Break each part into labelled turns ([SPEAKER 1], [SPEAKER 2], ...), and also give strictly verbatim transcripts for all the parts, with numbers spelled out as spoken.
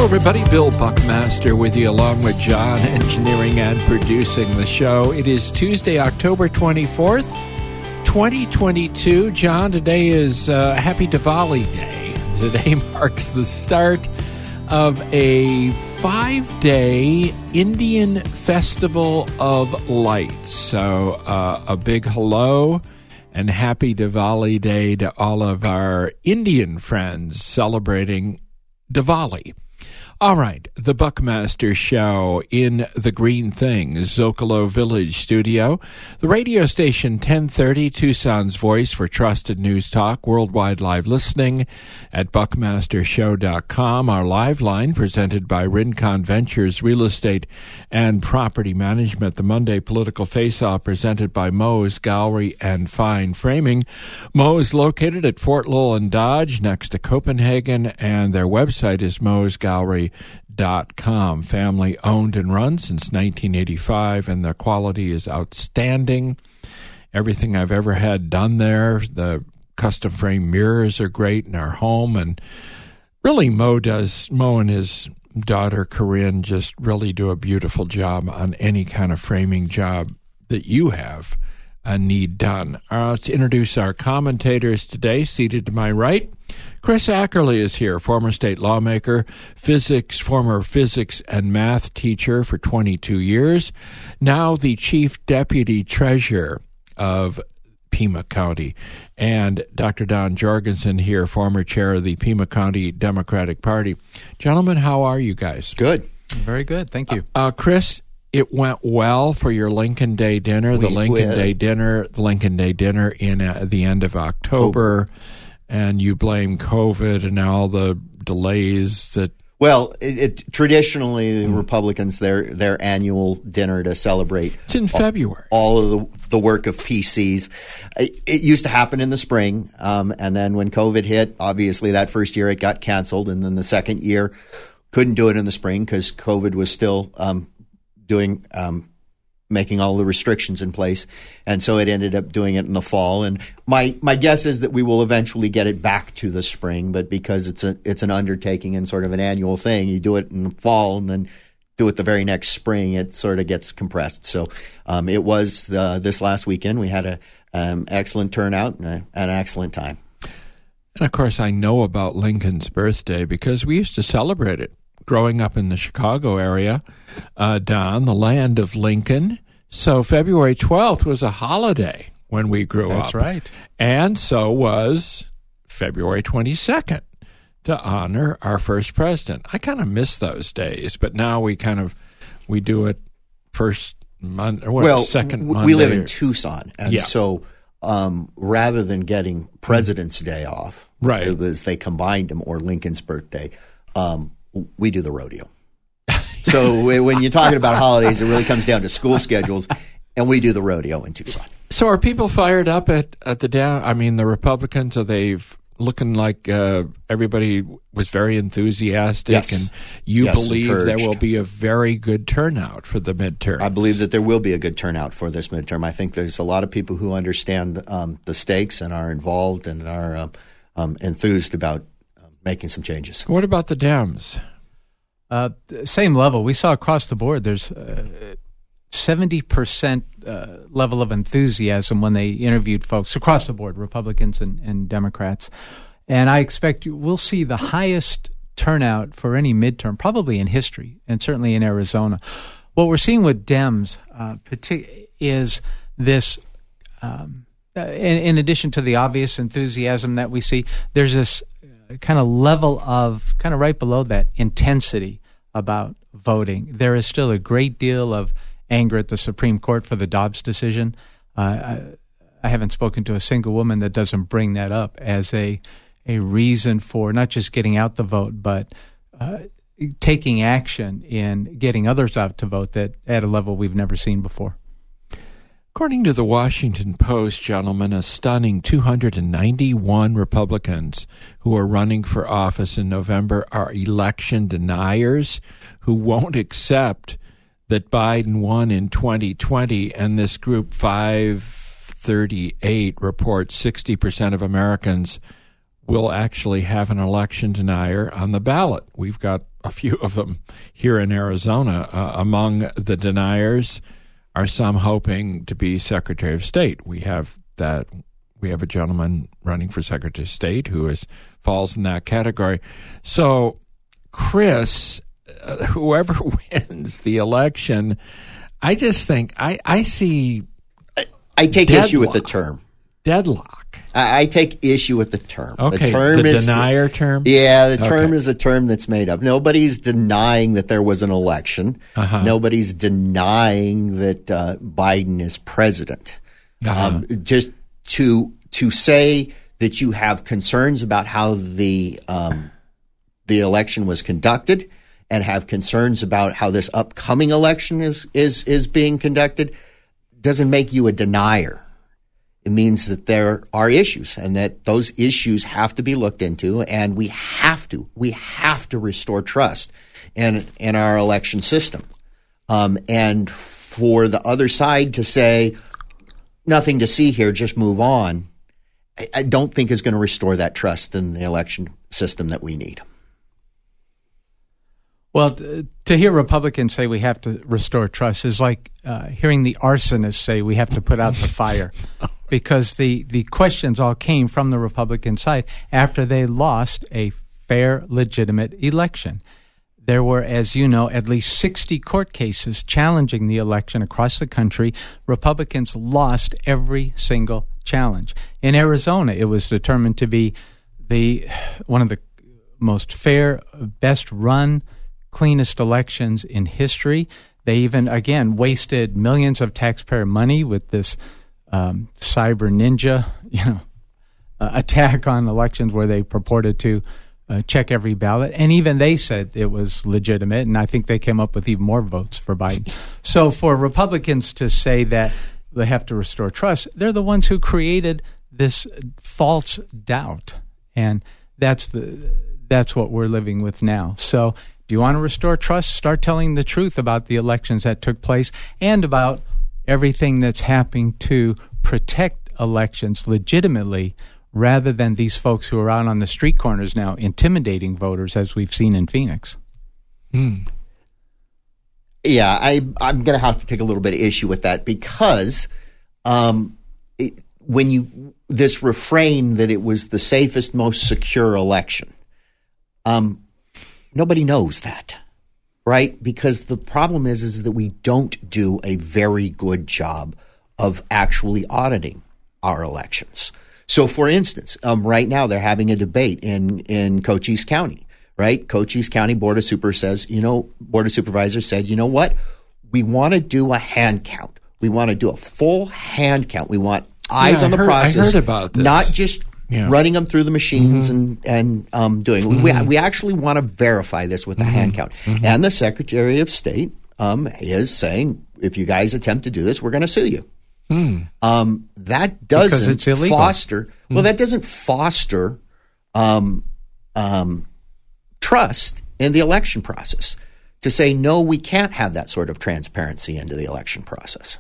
[SPEAKER 1] everybody. Bill Buckmaster with you, along with John, engineering and producing the show. It is Tuesday, October twenty-fourth, twenty twenty-two. John, today is uh, Happy Diwali Day. Today marks the start of a five-day Indian Festival of Lights. So uh, a big hello and Happy Diwali Day to all of our Indian friends celebrating Diwali. All right, the Buckmaster Show in the Green Things, Zocalo Village studio. The radio station ten thirty, Tucson's voice for trusted news talk, worldwide live listening at buckmaster show dot com. Our live line presented by Rincon Ventures Real Estate and Property Management. The Monday Political Face-Off presented by Moe's Gallery and Fine Framing. Moe's located at Fort Lowell and Dodge next to Copenhagen, and their website is Moe's Gallery dot com. Family owned and run since nineteen eighty-five, and the quality is outstanding. Everything I've ever had done there. The custom frame mirrors are great in our home, and really Mo does, Mo and his daughter Corinne just really do a beautiful job on any kind of framing job that you have a need done. Uh, let's introduce our commentators today. Seated to my right, Chris Ackerley is here, former state lawmaker, physics, former physics and math teacher for twenty-two years, now the chief deputy treasurer of Pima County. And Doctor Don Jorgensen here, former chair of the Pima County Democratic Party. Gentlemen, how are you guys?
[SPEAKER 2] Good.
[SPEAKER 3] Very good. Thank you.
[SPEAKER 1] Uh, uh, Chris, it went well for your Lincoln Day dinner, the
[SPEAKER 2] We-
[SPEAKER 1] Lincoln
[SPEAKER 2] we-
[SPEAKER 1] Day dinner, the Lincoln Day dinner in uh, the end of October. And you blame COVID and all the delays that.
[SPEAKER 2] Well, it, it traditionally the Republicans their their annual dinner to celebrate.
[SPEAKER 1] It's in February.
[SPEAKER 2] All of the the work of P Cs. It, it used to happen in the spring, um, and then when COVID hit, obviously that first year it got canceled, and then the second year couldn't do it in the spring because COVID was still um, doing. Um, making all the restrictions in place. And so it ended up doing it in the fall. And my, my guess is that we will eventually get it back to the spring, but because it's a, it's an undertaking and sort of an annual thing, you do it in the fall and then do it the very next spring, it sort of gets compressed. So um, it was the, this last weekend. We had a um, excellent turnout and a, an excellent time.
[SPEAKER 1] And of course, I know about Lincoln's birthday because we used to celebrate it. Growing up in the Chicago area, uh, Don, the land of Lincoln. So February twelfth was a holiday when we grew
[SPEAKER 3] That's
[SPEAKER 1] up.
[SPEAKER 3] That's right.
[SPEAKER 1] And so was February twenty-second to honor our first president. I kind of miss those days, but now we kind of, we do it first Monday, or what,
[SPEAKER 2] well,
[SPEAKER 1] second
[SPEAKER 2] w-
[SPEAKER 1] Monday.
[SPEAKER 2] we live in Tucson, and
[SPEAKER 1] Yeah.
[SPEAKER 2] so um, rather than getting President's Day off,
[SPEAKER 1] Right.
[SPEAKER 2] it was they combined them, or Lincoln's birthday, um, we do the rodeo. So when you're talking about holidays, it really comes down to school schedules, and we do the rodeo in Tucson.
[SPEAKER 1] So are people fired up at, at the down? I mean, the Republicans, are they looking like uh, everybody was very enthusiastic?
[SPEAKER 2] Yes.
[SPEAKER 1] And you
[SPEAKER 2] Yes,
[SPEAKER 1] believe
[SPEAKER 2] encouraged.
[SPEAKER 1] there will be a very good turnout for the midterm?
[SPEAKER 2] I believe that there will be a good turnout for this midterm. I think there's a lot of people who understand um, the stakes and are involved and are um, um, enthused about uh, making some changes.
[SPEAKER 1] What about the Dems?
[SPEAKER 3] Uh, same level. We saw across the board there's uh, seventy percent uh, level of enthusiasm when they interviewed folks across the board, Republicans and, and Democrats. And I expect you, we'll see the highest turnout for any midterm, probably in history, and certainly in Arizona. What we're seeing with Dems uh, partic- is this, um, uh, in, in addition to the obvious enthusiasm that we see, there's this kind of level of, kind of right below that, intensity about voting. There is still a great deal of anger at the Supreme Court for the Dobbs decision. Uh, I, I haven't spoken to a single woman that doesn't bring that up as a a reason for not just getting out the vote, but uh, taking action in getting others out to vote that at a level we've never seen before.
[SPEAKER 1] According to the Washington Post, gentlemen, a stunning two hundred ninety-one Republicans who are running for office in November are election deniers who won't accept that Biden won in twenty twenty, and this group five thirty-eight reports sixty percent of Americans will actually have an election denier on the ballot. We've got a few of them here in Arizona. Uh, among the deniers are some hoping to be Secretary of State. We have that. We have a gentleman running for Secretary of State who is falls in that category. So, Chris, uh, whoever wins the election, I just think I, I see.
[SPEAKER 2] I, I take
[SPEAKER 1] deadlock.
[SPEAKER 2] issue with the term
[SPEAKER 1] Deadlock.
[SPEAKER 2] I, I take issue with the term.
[SPEAKER 1] Okay,
[SPEAKER 2] the, term
[SPEAKER 1] the
[SPEAKER 2] is,
[SPEAKER 1] denier term?
[SPEAKER 2] Yeah, the term
[SPEAKER 1] Okay.
[SPEAKER 2] is a term that's made up. Nobody's denying that there was an election.
[SPEAKER 1] Uh-huh.
[SPEAKER 2] Nobody's denying that uh, Biden is president.
[SPEAKER 1] Uh-huh.
[SPEAKER 2] Um, just to to say that you have concerns about how the um, the election was conducted and have concerns about how this upcoming election is is is being conducted doesn't make you a denier. It means that there are issues and that those issues have to be looked into, and we have to we have to restore trust in in our election system. Um, and for the other side to say nothing to see here, just move on, I, I don't think is going to restore that trust in the election system that we need.
[SPEAKER 3] Well, to hear Republicans say we have to restore trust is like uh, hearing the arsonist say we have to put out the fire, because the, the questions all came from the Republican side after they lost a fair, legitimate election. There were, as you know, at least sixty court cases challenging the election across the country. Republicans lost every single challenge. In Arizona, it was determined to be the one of the most fair, best run, cleanest elections in history. They even, again, wasted millions of taxpayer money with this um, cyber ninja, you know, uh, attack on elections where they purported to uh, check every ballot. And even they said it was legitimate, and I think they came up with even more votes for Biden. So for Republicans to say that they have to restore trust, they're the ones who created this false doubt. And that's the that's what we're living with now. So do you want to restore trust? Start telling the truth about the elections that took place and about everything that's happening to protect elections legitimately, rather than these folks who are out on the street corners now intimidating voters, as we've seen in Phoenix.
[SPEAKER 1] Hmm.
[SPEAKER 2] Yeah, I, I'm going to have to take a little bit of issue with that because um, it, when you this refrain that it was the safest, most secure election, um, nobody knows that, right? Because the problem is, is that we don't do a very good job of actually auditing our elections. So, for instance, um, right now they're having a debate in, in Cochise County, right? Cochise County Board of Super says, you know, Board of Supervisors said, you know what? We want to do a hand count. We want to do a full hand count. We want eyes
[SPEAKER 1] Yeah,
[SPEAKER 2] on the
[SPEAKER 1] I heard,
[SPEAKER 2] process.
[SPEAKER 1] I heard about this.
[SPEAKER 2] Not just
[SPEAKER 1] Yeah.
[SPEAKER 2] running them through the machines
[SPEAKER 1] Mm-hmm.
[SPEAKER 2] and, and um, doing it.
[SPEAKER 1] Mm-hmm.
[SPEAKER 2] We, we actually want to verify this with a
[SPEAKER 1] Mm-hmm.
[SPEAKER 2] hand count.
[SPEAKER 1] Mm-hmm.
[SPEAKER 2] And the Secretary of State um, is saying, if you guys attempt to do this, we're going to sue you.
[SPEAKER 1] Hmm.
[SPEAKER 2] Um, that doesn't
[SPEAKER 3] it's illegal.
[SPEAKER 2] foster.
[SPEAKER 1] Hmm.
[SPEAKER 2] Well, that doesn't foster um, um, trust in the election process. To say no, we can't have that sort of transparency into the election process.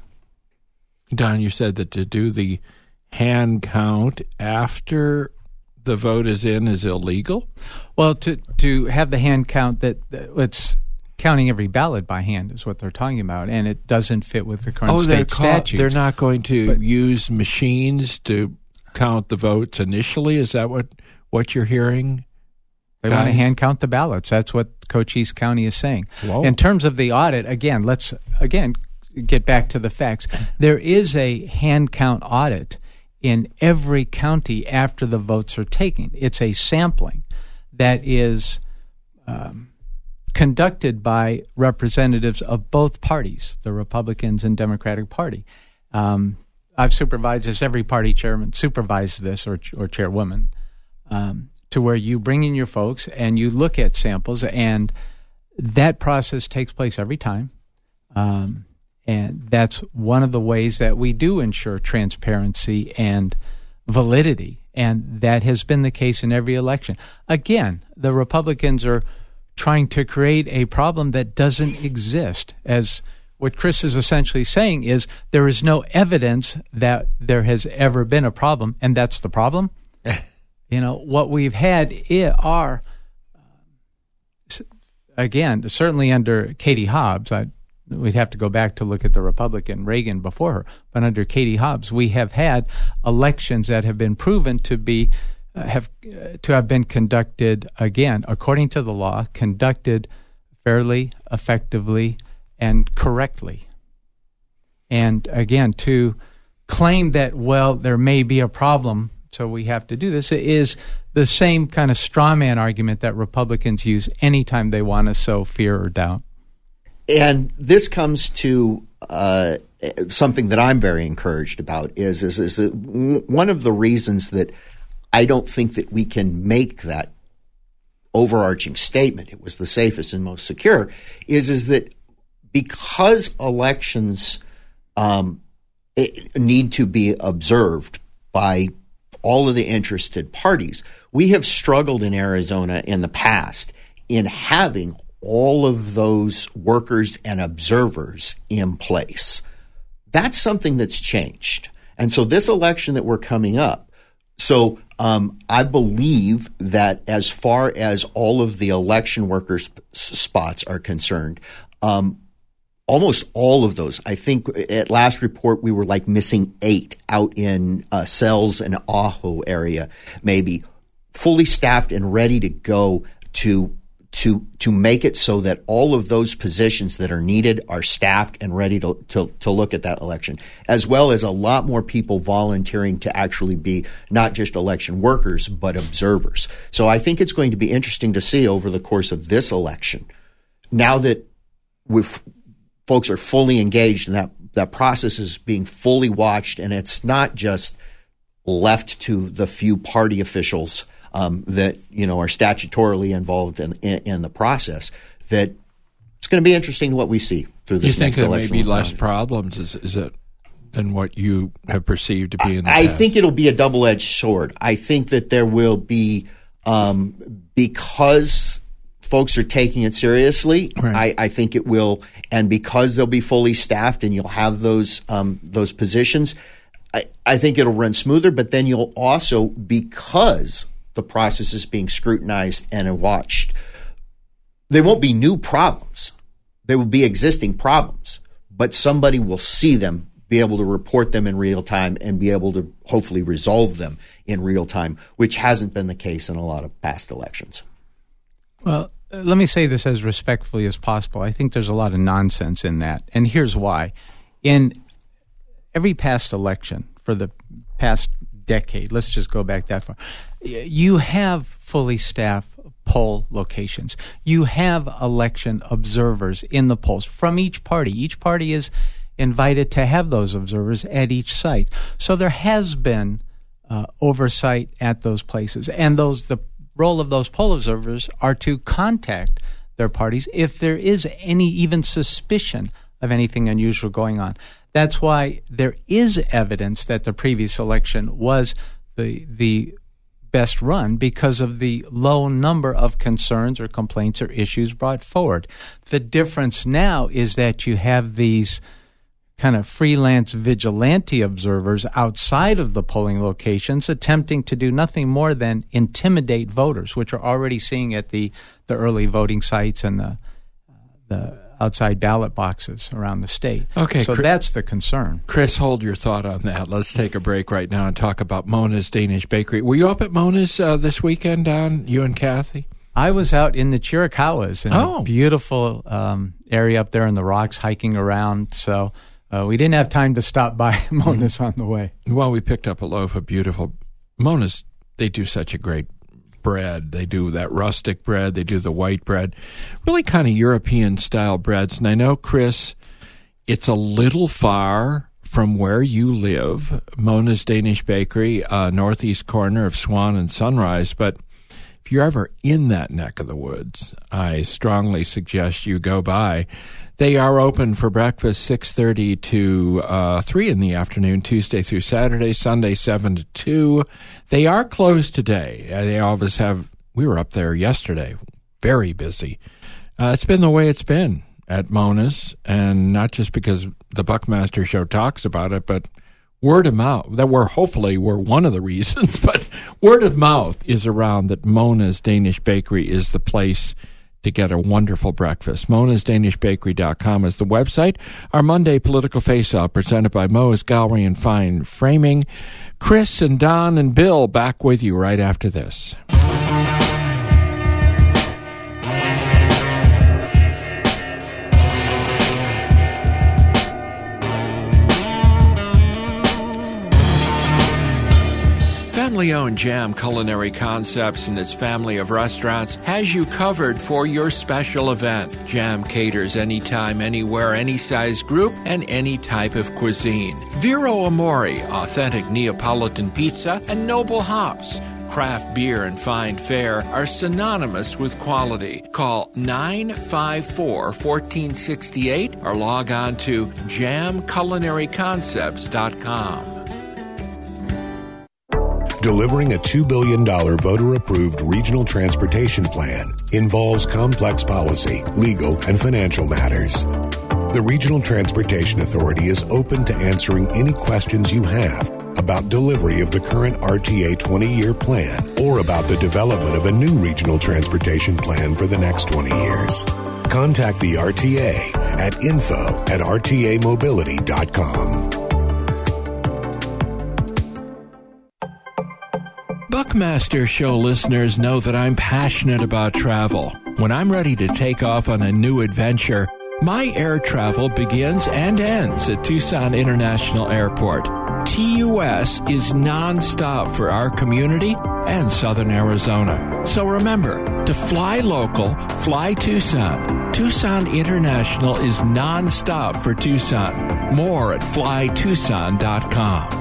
[SPEAKER 1] Don, you said that to do the hand count after the vote is in is illegal?
[SPEAKER 3] Well, to to have the hand count that, that it's counting every ballot by hand is what they're talking about, and it doesn't fit with the current
[SPEAKER 1] Oh, they're,
[SPEAKER 3] state
[SPEAKER 1] ca-
[SPEAKER 3] statutes.
[SPEAKER 1] they're not going to
[SPEAKER 3] But-
[SPEAKER 1] use machines to count the votes initially? Is that what, what you're hearing?
[SPEAKER 3] They want to
[SPEAKER 1] guys?
[SPEAKER 3] hand count the ballots. That's what Cochise County is saying.
[SPEAKER 1] Whoa.
[SPEAKER 3] In terms of the audit, again, let's again get back to the facts. There is a hand count audit in every county after the votes are taken. It's a sampling that is um, conducted by representatives of both parties, the Republicans and Democratic Party. Um, I've supervised this. Every party chairman supervised this, or or chairwoman, um, to where you bring in your folks and you look at samples, and that process takes place every time. Um, and that's one of the ways that we do ensure transparency and validity, and that has been the case in every election. Again, the Republicans are trying to create a problem that doesn't exist. As what Chris is essentially saying is there is no evidence that there has ever been a problem, and that's the problem. You know, what we've had are, again, certainly under Katie Hobbs, I, we'd have to go back to look at the Republican Reagan before her, but under Katie Hobbs, we have had elections that have been proven to be uh, have uh, to have been conducted, again, according to the law, conducted fairly, effectively, and correctly. And again, to claim that, well, there may be a problem, so we have to do this, is the same kind of straw man argument that Republicans use anytime they want to sow fear or doubt.
[SPEAKER 2] And this comes to uh, something that I'm very encouraged about is, is, is that one of the reasons that I don't think that we can make that overarching statement, it was the safest and most secure, is, is that because elections um, need to be observed by all of the interested parties, we have struggled in Arizona in the past in having all of those workers and observers in place. That's something that's changed. And so this election that we're coming up, so um, I believe that as far as all of the election workers s- spots are concerned, um, almost all of those, I think at last report we were like missing eight out in uh, Sells and Ajo area, maybe fully staffed and ready to go to to to make it so that all of those positions that are needed are staffed and ready to, to, to look at that election, as well as a lot more people volunteering to actually be not just election workers, but observers. So I think it's going to be interesting to see over the course of this election, now that we've, folks are fully engaged and that, that process is being fully watched, and it's not just left to the few party officials Um, that, you know, are statutorily involved in, in, in the process, that it's going to be interesting what we see through this next election.
[SPEAKER 1] You think there may be less problems is, is it, than what you have perceived to be in the
[SPEAKER 2] I
[SPEAKER 1] past?
[SPEAKER 2] think it'll be a double-edged sword. I think that there will be, um, because folks are taking it seriously,
[SPEAKER 1] right.
[SPEAKER 2] I, I think it will, and because they'll be fully staffed and you'll have those um, those positions, I, I think it'll run smoother, but then you'll also, because the process is being scrutinized and watched, there won't be new problems. There will be existing problems, but somebody will see them, be able to report them in real time, and be able to hopefully resolve them in real time, which hasn't been the case in a lot of past elections.
[SPEAKER 3] Well, let me say this as respectfully as possible. I think there's a lot of nonsense in that, and here's why. In every past election for the past decade, let's just go back that far, you have fully staffed poll locations. You have election observers in the polls from each party. Each party is invited to have those observers at each site. So there has been uh, oversight at those places. And those the role of those poll observers are to contact their parties if there is any even suspicion of anything unusual going on. That's why there is evidence that the previous election was the the best run, because of the low number of concerns or complaints or issues brought forward. The difference now is that you have these kind of freelance vigilante observers outside of the polling locations attempting to do nothing more than intimidate voters, which are already seeing at the, the early voting sites and the the outside ballot boxes around the state.
[SPEAKER 1] Okay,
[SPEAKER 3] so
[SPEAKER 1] Chris,
[SPEAKER 3] that's the concern.
[SPEAKER 1] Chris, hold your thought on that. Let's take a break right now and talk about Mona's Danish Bakery. Were you up at Mona's uh, this weekend, Don, you and Kathy?
[SPEAKER 3] I was out in the Chiricahuas, in
[SPEAKER 1] oh.
[SPEAKER 3] a beautiful um, area up there in the rocks, hiking around. So uh, we didn't have time to stop by Mona's mm-hmm. on the way.
[SPEAKER 1] Well, we picked up a loaf of beautiful Mona's. They do such a great bread. They do that rustic bread. They do the white bread. Really kind of European-style breads. And I know, Chris, it's a little far from where you live, Mona's Danish Bakery, uh, northeast corner of Swan and Sunrise. But if you're ever in that neck of the woods, I strongly suggest you go by. They are open for breakfast six thirty to uh, three in the afternoon, Tuesday through Saturday, Sunday seven to two. They are closed today. Uh, they always have, we were up there yesterday, very busy. Uh, it's been the way it's been at Mona's, and not just because the Buckmaster Show talks about it, but word of mouth, that we're hopefully we're one of the reasons, but word of mouth is around that Mona's Danish Bakery is the place to get a wonderful breakfast. Mona's Danish Bakery dot com is the website. Our Monday Political Face-Off presented by Moe's Gallery and Fine Framing. Chris and Don and Bill back with you right after this. Family-owned Jam Culinary Concepts and its family of restaurants has you covered for your special event. Jam caters anytime, anywhere, any size group, and any type of cuisine. Vero Amore, authentic Neapolitan pizza, and Noble Hops. Craft beer and fine fare are synonymous with quality. Call nine five four, one four six eight or log on to jam culinary concepts dot com.
[SPEAKER 4] Delivering a two billion dollars voter-approved regional transportation plan involves complex policy, legal, and financial matters. The Regional Transportation Authority is open to answering any questions you have about delivery of the current R T A twenty-year plan or about the development of a new regional transportation plan for the next twenty years. Contact the R T A at info at r t a mobility dot com.
[SPEAKER 1] Buckmaster Show listeners know that I'm passionate about travel. When I'm ready to take off on a new adventure, my air travel begins and ends at Tucson International Airport. T U S is nonstop for our community and Southern Arizona. So remember, to fly local, fly Tucson. Tucson International is nonstop for Tucson. More at fly tucson dot com.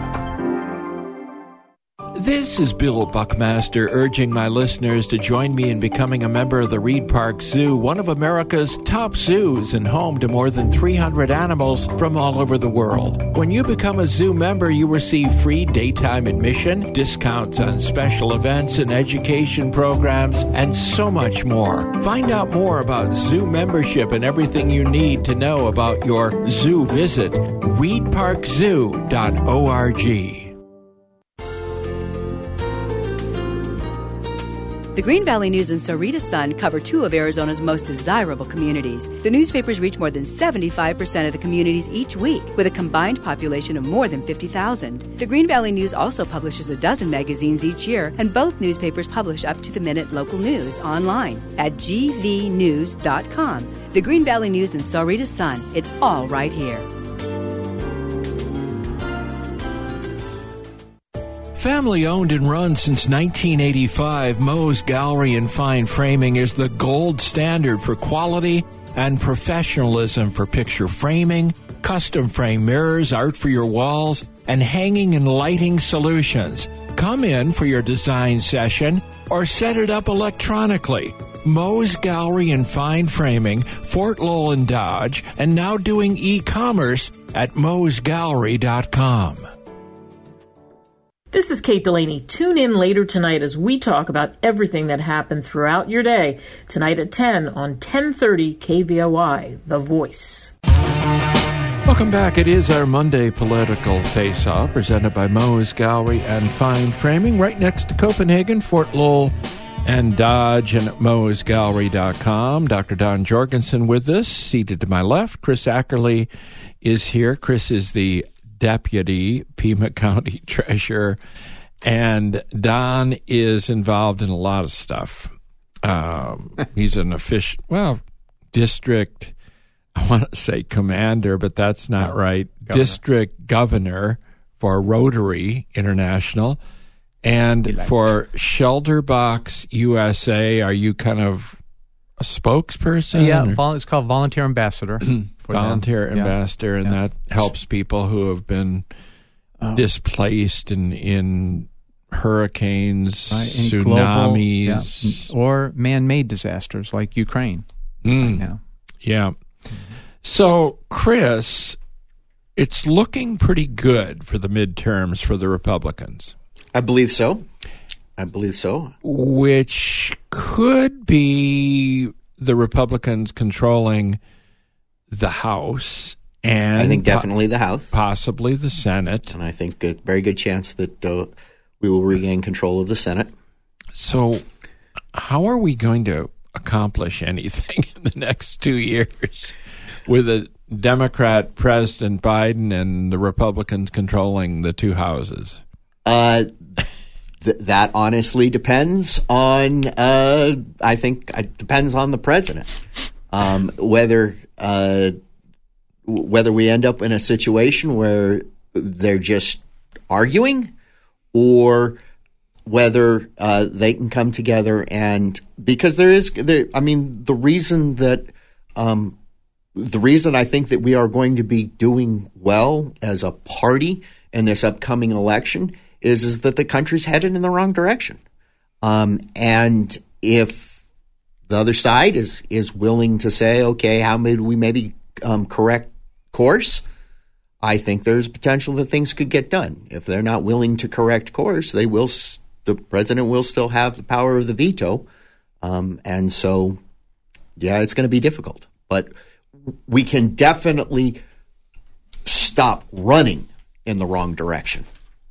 [SPEAKER 1] This is Bill Buckmaster urging my listeners to join me in becoming a member of the Reed Park Zoo, one of America's top zoos and home to more than three hundred animals from all over the world. When you become a zoo member, you receive free daytime admission, discounts on special events and education programs, and so much more. Find out more about zoo membership and everything you need to know about your zoo visit. reed park zoo dot org.
[SPEAKER 5] The Green Valley News and Sarita Sun cover two of Arizona's most desirable communities. The newspapers reach more than seventy-five percent of the communities each week, with a combined population of more than fifty thousand. The Green Valley News also publishes a dozen magazines each year, and both newspapers publish up-to-the-minute local news online at g v news dot com. The Green Valley News and Sarita Sun, it's all right here.
[SPEAKER 1] Family owned and run since nineteen eighty-five, Moe's Gallery and Fine Framing is the gold standard for quality and professionalism for picture framing, custom frame mirrors, art for your walls, and hanging and lighting solutions. Come in for your design session or set it up electronically. Moe's Gallery and Fine Framing, Fort Lowell and Dodge, and now doing e-commerce at moes gallery dot com.
[SPEAKER 6] This is Kate Delaney. Tune in later tonight as we talk about everything that happened throughout your day. Tonight at ten on ten thirty K V O I, The Voice.
[SPEAKER 1] Welcome back. It is our Monday Political Face-Off presented by Moe's Gallery and Fine Framing right next to Copenhagen, Fort Lowell, and Dodge, and at moes gallery dot com. Doctor Don Jorgensen with us, seated to my left. Chris Ackerley is here. Chris is the Deputy Pima County Treasurer, and Don is involved in a lot of stuff. Um, he's an official, well, district, I want to say commander, but that's not no, right. Governor. District governor for Rotary International, and Elect. For Shelterbox U S A. Are you kind of a spokesperson?
[SPEAKER 3] Yeah, or? It's called Volunteer Ambassador.
[SPEAKER 1] Volunteer
[SPEAKER 3] them.
[SPEAKER 1] ambassador, yeah. and
[SPEAKER 3] yeah.
[SPEAKER 1] that helps people who have been oh. displaced in, in hurricanes, right. in tsunamis,
[SPEAKER 3] global, yeah. or man-made disasters like Ukraine
[SPEAKER 1] mm.
[SPEAKER 3] right now.
[SPEAKER 1] Yeah. Mm-hmm. So, Chris, it's looking pretty good for the midterms for the Republicans.
[SPEAKER 2] I believe so. I believe so.
[SPEAKER 1] Which could be the Republicans controlling the House, and
[SPEAKER 2] I think definitely the House,
[SPEAKER 1] possibly the Senate,
[SPEAKER 2] and I think a very good chance that uh, we will regain control of the Senate.
[SPEAKER 1] So, how are we going to accomplish anything in the next two years with a Democrat President Biden and the Republicans controlling the two houses?
[SPEAKER 2] Uh, th- that honestly depends on, uh, I think, it depends on the president. Um, whether uh, whether we end up in a situation where they're just arguing, or whether uh, they can come together and, because there is, there, I mean, the reason that um, the reason I think that we are going to be doing well as a party in this upcoming election is is that the country's headed in the wrong direction, um, and if the other side is is willing to say, okay, how may we maybe um, correct course, I think there's potential that things could get done. If they're not willing to correct course, they will. The president will still have the power of the veto, um, and so, yeah, it's going to be difficult. But we can definitely stop running in the wrong direction.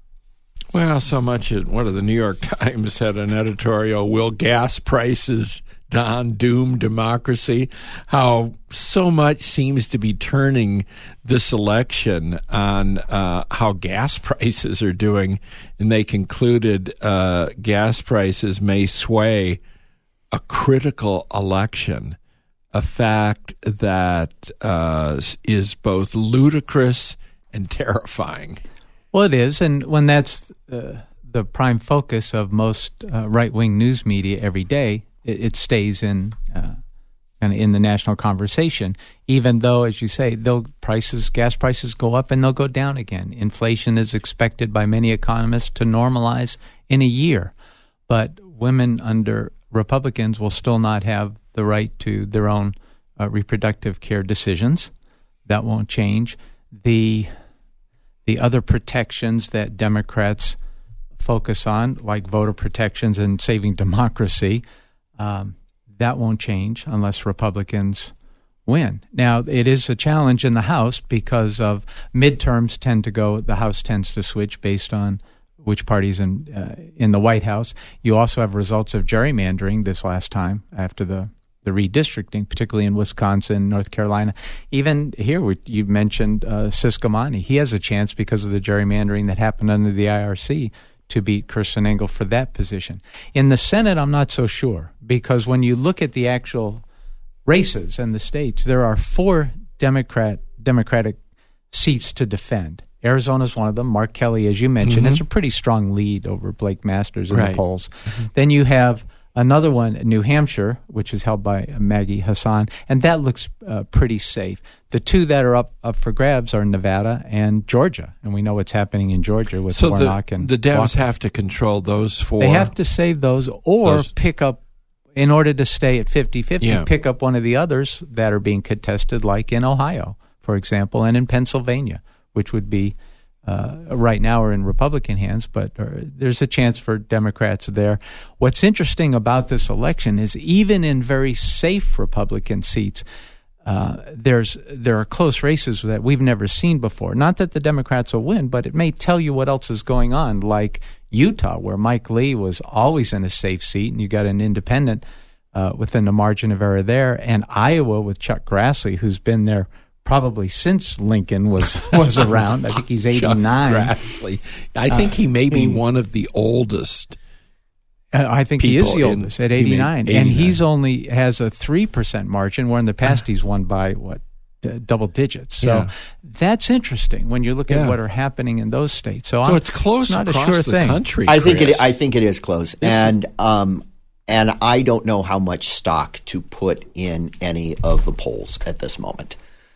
[SPEAKER 1] Well, so much. What of the New York Times had an editorial: "Will gas prices, Don, doom democracy?" How so much seems to be turning this election on uh, how gas prices are doing, and they concluded uh, gas prices may sway a critical election, a fact that uh, is both ludicrous and terrifying.
[SPEAKER 3] Well, it is, and when that's uh, the prime focus of most uh, right-wing news media every day, it, it stays in uh, kind of in the national conversation. Even though, as you say, they'll prices, gas prices go up and they'll go down again. Inflation is expected by many economists to normalize in a year, but women under Republicans will still not have the right to their own uh, reproductive care decisions. That won't change. The The other protections that Democrats focus on, like voter protections and saving democracy, um, that won't change unless Republicans win. Now, it is a challenge in the House because of midterms tend to go, the House tends to switch based on which party's in, uh, in the White House. You also have results of gerrymandering this last time after the the redistricting, particularly in Wisconsin, North Carolina. Even here, you mentioned uh, Ciscomani. He has a chance because of the gerrymandering that happened under the I R C to beat Kirsten Engel for that position. In the Senate, I'm not so sure, because when you look at the actual races and the states, there are four Democrat Democratic seats to defend. Arizona's one of them. Mark Kelly, as you mentioned, mm-hmm. has a pretty strong lead over Blake Masters in right. the polls. Mm-hmm. Then you have another one, New Hampshire, which is held by Maggie Hassan, and that looks uh, pretty safe. The two that are up, up for grabs are Nevada and Georgia, and we know what's happening in Georgia with
[SPEAKER 1] so
[SPEAKER 3] Warnock
[SPEAKER 1] the,
[SPEAKER 3] and
[SPEAKER 1] the Dems
[SPEAKER 3] Walker.
[SPEAKER 1] have to control those four.
[SPEAKER 3] They have to save those or
[SPEAKER 1] those. pick
[SPEAKER 3] up, in order to stay at fifty-fifty,
[SPEAKER 1] yeah.
[SPEAKER 3] pick up one of the others that are being contested, like in Ohio, for example, and in Pennsylvania, which would be Uh, right now are in Republican hands, but uh, there's a chance for Democrats there. What's interesting about this election is even in very safe Republican seats, uh, there's there are close races that we've never seen before. Not that the Democrats will win, but it may tell you what else is going on, like Utah, where Mike Lee was always in a safe seat, and you got an independent uh, within the margin of error there, and Iowa with Chuck Grassley, who's been there probably since Lincoln was, was around. I think he's eighty-nine.
[SPEAKER 1] Grassley. I think he may be uh, one of the oldest.
[SPEAKER 3] Uh, I think he is the oldest in, at eighty-nine. eighty-nine. And he's only has a three percent margin, where in the past he's won by, what, uh, double digits. So yeah. that's interesting when you look yeah. at what are happening in those states. So,
[SPEAKER 1] so
[SPEAKER 3] I'm,
[SPEAKER 1] it's close
[SPEAKER 3] it's not
[SPEAKER 1] across
[SPEAKER 3] a sure
[SPEAKER 1] the
[SPEAKER 3] thing.
[SPEAKER 1] country,
[SPEAKER 2] I think
[SPEAKER 1] Chris.
[SPEAKER 2] it. I think it is close, is and um, and I don't know how much stock to put in any of the polls at this moment.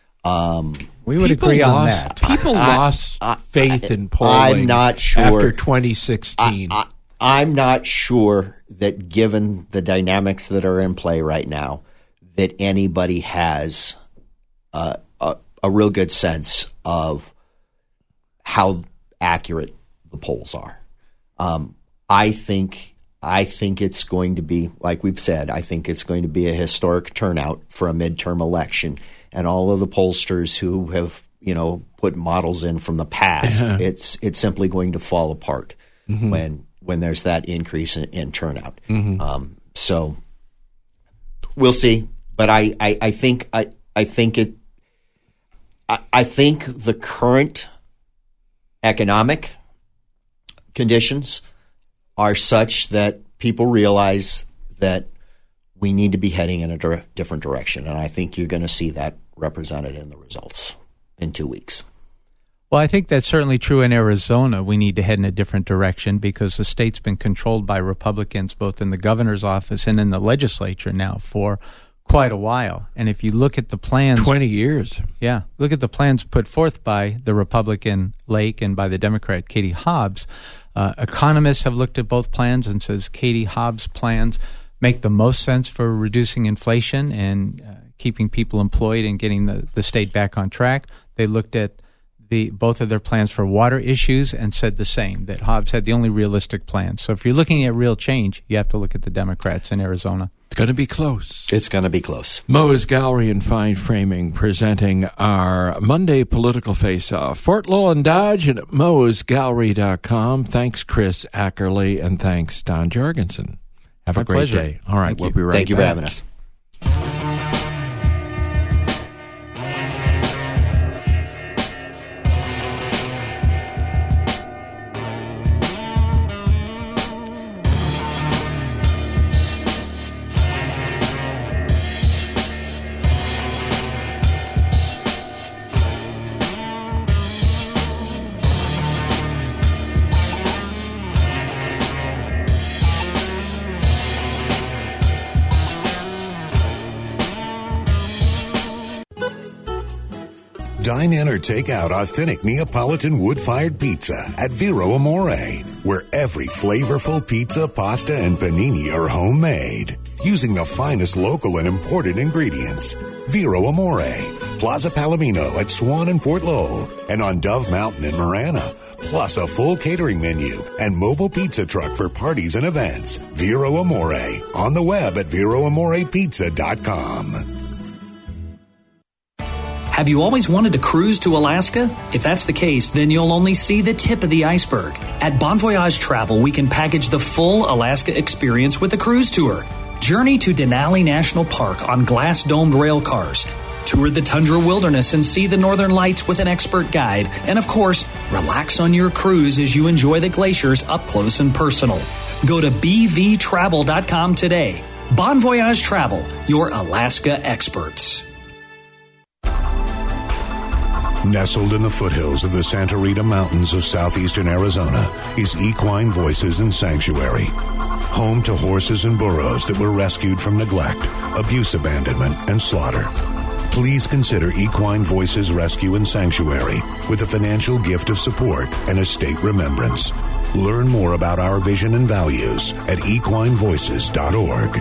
[SPEAKER 2] Um,
[SPEAKER 3] we would agree
[SPEAKER 1] lost,
[SPEAKER 3] on that.
[SPEAKER 1] People
[SPEAKER 2] I,
[SPEAKER 1] lost
[SPEAKER 2] I,
[SPEAKER 1] faith
[SPEAKER 2] I,
[SPEAKER 1] in polling
[SPEAKER 2] I'm not sure,
[SPEAKER 1] after twenty sixteen.
[SPEAKER 2] I, I, I'm not sure that, given the dynamics that are in play right now, that anybody has uh, a, a real good sense of how accurate the polls are. Um, I think I think it's going to be, like we've said, I think it's going to be a historic turnout for a midterm election. And all of the pollsters who have, you know, put models in from the past, uh-huh. it's it's simply going to fall apart mm-hmm. when when there's that increase in, in turnout. Mm-hmm. Um, so we'll see. But I, I, I think I, I think it. I, I think the current economic conditions are such that people realize that we need to be heading in a dire- different direction, and I think you're going to see that represented in the results in two weeks.
[SPEAKER 3] Well, I think that's certainly true in Arizona. We need to head in a different direction because the state's been controlled by Republicans, both in the governor's office and in the legislature now for quite a while. And if you look at the plans...
[SPEAKER 1] twenty years.
[SPEAKER 3] Yeah. Look at the plans put forth by the Republican Lake and by the Democrat Katie Hobbs. Uh, economists have looked at both plans and says Katie Hobbs' plans make the most sense for reducing inflation and uh, keeping people employed and getting the, the state back on track. They looked at the both of their plans for water issues and said the same, that Hobbs had the only realistic plan. So if you're looking at real change, you have to look at the Democrats in Arizona.
[SPEAKER 1] It's going to be close.
[SPEAKER 2] It's going to be close.
[SPEAKER 1] Moe's Gallery and Fine Framing presenting our Monday Political Face-Off. Fort Lowell Dodge and at moes gallery dot com. Thanks, Chris Ackerley, and thanks, Don Jorgensen. Have
[SPEAKER 3] My
[SPEAKER 1] a great
[SPEAKER 3] pleasure.
[SPEAKER 1] day. All right,
[SPEAKER 3] Thank
[SPEAKER 1] we'll
[SPEAKER 3] you.
[SPEAKER 1] be right
[SPEAKER 2] Thank you
[SPEAKER 1] back.
[SPEAKER 2] for having us.
[SPEAKER 4] Dine in or take out authentic Neapolitan wood-fired pizza at Vero Amore, where every flavorful pizza, pasta, and panini are homemade, using the finest local and imported ingredients. Vero Amore, Plaza Palomino at Swan and Fort Lowell, and on Dove Mountain in Marana, plus a full catering menu and mobile pizza truck for parties and events. Vero Amore, on the web at vero amore pizza dot com.
[SPEAKER 7] Have you always wanted to cruise to Alaska? If that's the case, then you'll only see the tip of the iceberg. At Bon Voyage Travel, we can package the full Alaska experience with a cruise tour. Journey to Denali National Park on glass-domed rail cars. Tour the tundra wilderness and see the northern lights with an expert guide. And of course, relax on your cruise as you enjoy the glaciers up close and personal. Go to b v travel dot com today. Bon Voyage Travel, your Alaska experts.
[SPEAKER 4] Nestled in the foothills of the Santa Rita Mountains of southeastern Arizona is Equine Voices and Sanctuary. Home to horses and burros that were rescued from neglect, abuse, abandonment, and slaughter. Please consider Equine Voices Rescue and Sanctuary with a financial gift of support and a state remembrance. Learn more about our vision and values at equine voices dot org.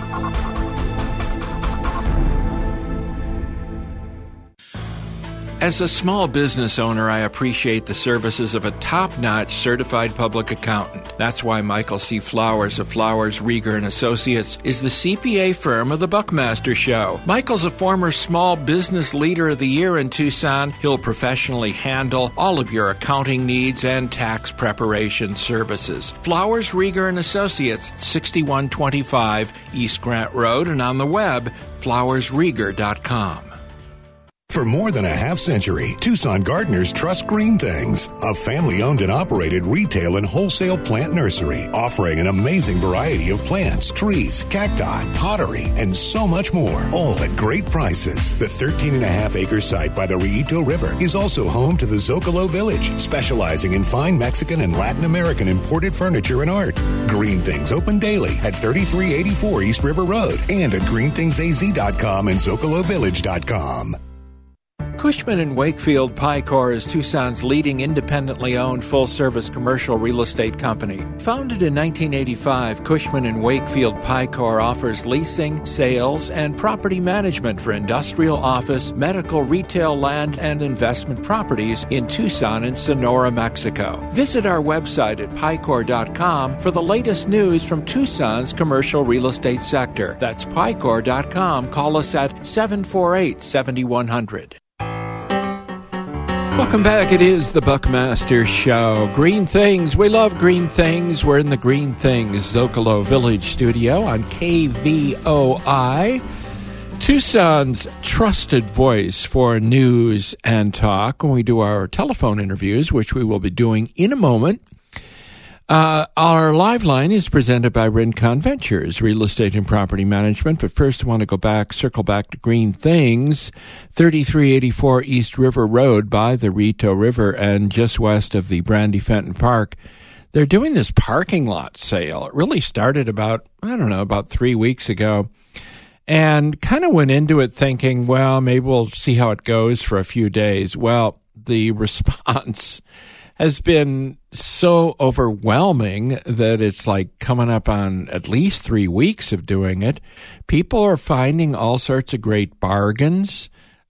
[SPEAKER 1] As a small business owner, I appreciate the services of a top-notch certified public accountant. That's why Michael C. Flowers of Flowers, Rieger and Associates is the C P A firm of the Buckmaster Show. Michael's a former Small Business Leader of the Year in Tucson. He'll professionally handle all of your accounting needs and tax preparation services. Flowers, Rieger and Associates, sixty-one twenty-five East Grant Road, and on the web, flowers rieger dot com.
[SPEAKER 4] For more than a half century, Tucson gardeners trust Green Things, a family-owned and operated retail and wholesale plant nursery, offering an amazing variety of plants, trees, cacti, pottery, and so much more, all at great prices. The thirteen and a half acre site by the Rillito River is also home to the Zocalo Village, specializing in fine Mexican and Latin American imported furniture and art. Green Things open daily at thirty-three eighty-four East River Road and at green things a z dot com and zocalo village dot com.
[SPEAKER 1] Cushman and Wakefield Picor is Tucson's leading independently owned full-service commercial real estate company. Founded in nineteen eighty-five, Cushman and Wakefield Picor offers leasing, sales, and property management for industrial, office, medical, retail, land, and investment properties in Tucson and Sonora, Mexico. Visit our website at picor dot com for the latest news from Tucson's commercial real estate sector. That's picor dot com. Call us at seven four eight, seven one zero zero. Welcome back. It is the Buckmaster Show. Green Things. We love Green Things. We're in the Green Things Zocalo Village studio on K V O I. Tucson's trusted voice for news and talk when we do our telephone interviews, which we will be doing in a moment. Uh, our live line is presented by Rincon Ventures, real estate and property management. But first, I want to go back, circle back to Green Things, thirty-three eighty-four East River Road by the Rito River and just west of the Brandy Fenton Park. They're doing this parking lot sale. It really started about, I don't know, about three weeks ago. And kind of went into it thinking, well, maybe we'll see how it goes for a few days. Well, the response has been so overwhelming that it's like coming up on at least three weeks of doing it. People are finding all sorts of great bargains.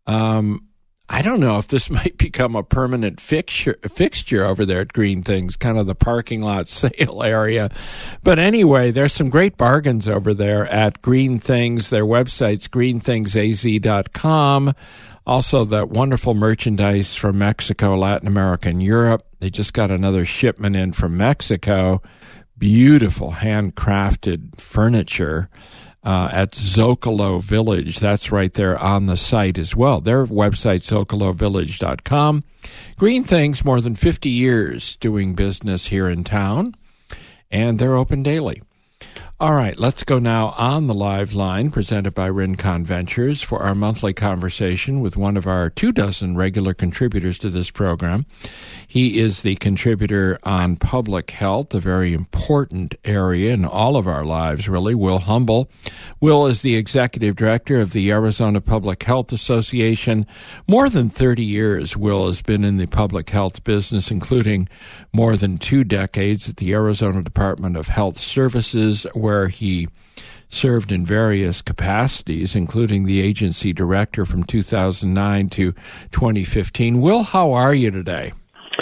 [SPEAKER 1] Um, I don't know if this might become a permanent fixture, fixture over there at Green Things, kind of the parking lot sale area. But anyway, there's some great bargains over there at Green Things. Their website's green things a z dot com. Also, that wonderful merchandise from Mexico, Latin America, and Europe. They just got another shipment in from Mexico. Beautiful handcrafted furniture. Uh, at Zocalo Village. That's right there on the site as well. Their website, zocalo village dot com. Green Things, more than fifty years doing business here in town, and they're open daily. All right, let's go now on the live line presented by Rincon Ventures for our monthly conversation with one of our two dozen regular contributors to this program. He is the contributor on public health, a very important area in all of our lives, really, Will Humble. Will is the executive director of the Arizona Public Health Association. More than thirty years, Will has been in the public health business, including more than two decades at the Arizona Department of Health Services, where where he served in various capacities, including the agency director from two thousand nine to twenty fifteen. Will, how are you today?